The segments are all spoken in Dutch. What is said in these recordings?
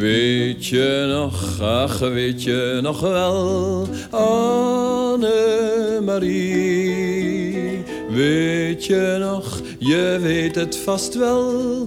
Weet je nog, ach weet je nog wel, Annemarie. Weet je nog, je weet het vast wel,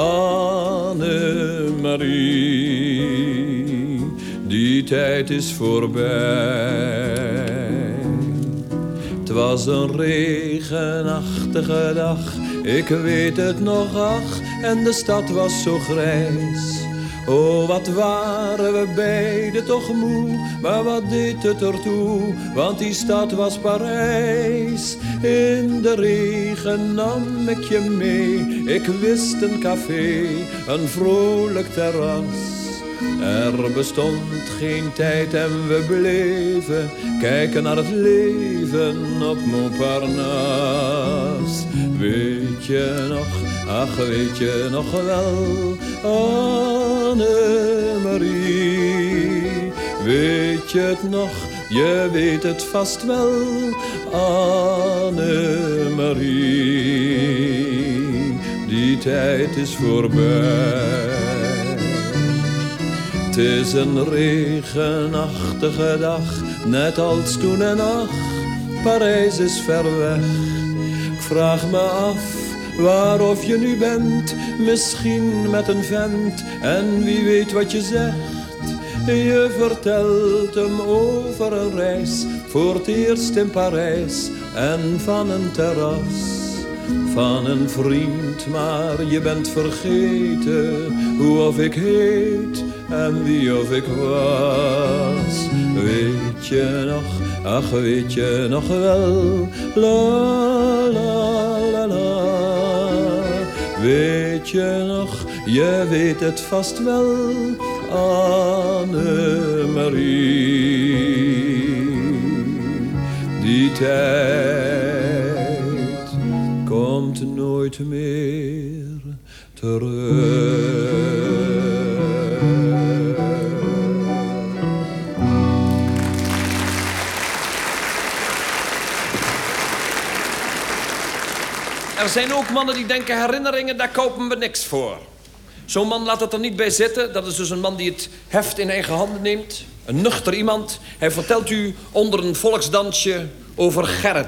Annemarie. Die tijd is voorbij. Het was een regenachtige dag, ik weet het nog, ach, en de stad was zo grijs. Oh, wat waren we beiden toch moe, maar wat deed het ertoe, want die stad was Parijs. In de regen nam ik je mee, ik wist een café, een vrolijk terras. Er bestond geen tijd en we bleven kijken naar het leven op Montparnasse. Weet je nog, ach weet je nog wel, Annemarie. Weet je het nog, je weet het vast wel, Annemarie. Die tijd is voorbij. Het is een regenachtige dag, net als toen en ach, Parijs is ver weg. Ik vraag me af waar of je nu bent, misschien met een vent, en wie weet wat je zegt. Je vertelt hem over een reis, voor het eerst in Parijs, en van een terras. Van een vriend, maar je bent vergeten hoe of ik heet en wie of ik was. Weet je nog, ach weet je nog wel, la la la la. Weet je nog, je weet het vast wel, Annemarie. Die tijd komt nooit meer terug. Er zijn ook mannen die denken herinneringen, daar kopen we niks voor. Zo'n man laat het er niet bij zitten. Dat is dus een man die het heft in eigen handen neemt. Een nuchter iemand. Hij vertelt u onder een volksdansje over Gerrit.